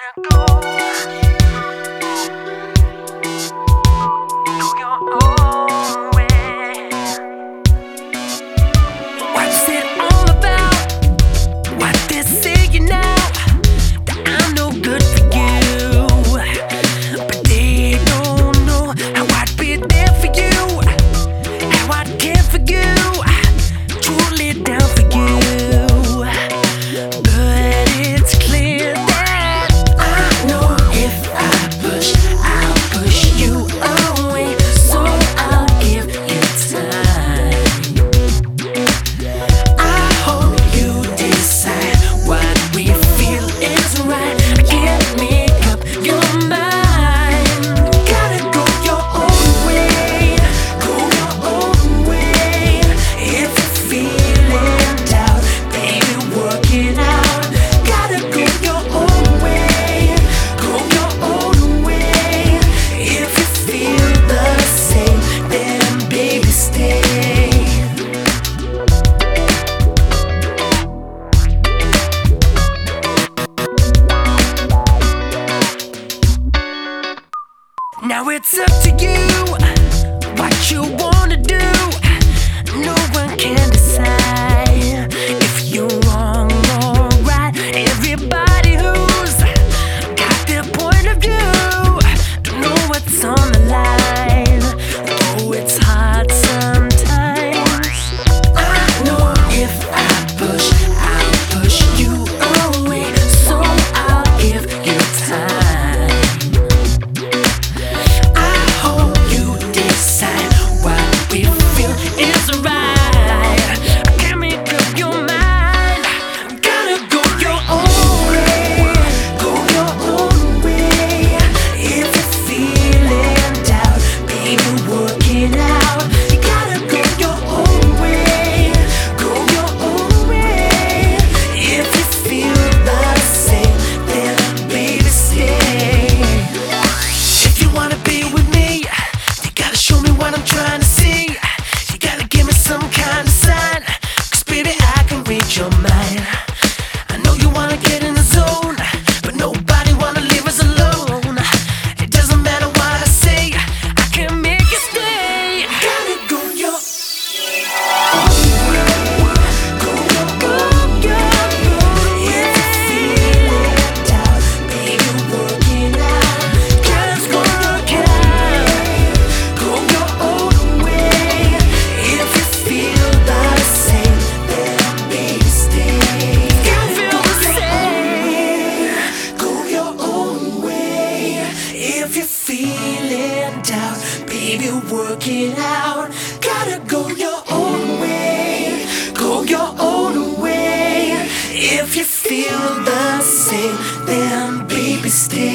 gotta go. Go your own way. What's it all about? What they're saying now, that I'm no good for you, but they don't know how I'd be there for you, how I'd care for you, truly down for you. But it's clear that I know if I push, I'll push you away. So I'll give you time. I hope you decide what we feel is right. I can't make up your mind. Gotta go your own way. Go your own way. If you're feeling doubt, baby, work it out. Gotta go your own way. Go your own way. If you feel the same, then baby, stay. Now it's up to you, what you wanna do. No one can decide if you're wrong or right. Everybody who's got their point of view don't know what's on the line, though it's hard sometimes. I know if I push, I'll push you away. So I'll give you time. I hope you decide what we feel is right. I can't make up your mind. Gotta go your own way. Go your own way. If you're feeling doubt, baby, work it out. You gotta go your own way. Go your own way. If you feel the same, then baby, stay. If you wanna be with me, you gotta show me what I'm trying to see. You gotta give me some kind of sign, 'cause baby, I can read your mind. I know you wanna get in the zone, but nobody wanna leave us alone. It doesn't matter what I say, I can make you stay. Gotta go your own way. Go your own way. If you're feeling doubt, baby, work it out. Just work it out. Go your own way. If you feel the same, then baby, stay. You feel the same. Go your own way. If you're feeling doubt, baby, work it out. Gotta go your own way. Go your own way. If you feel the same, then baby, stay.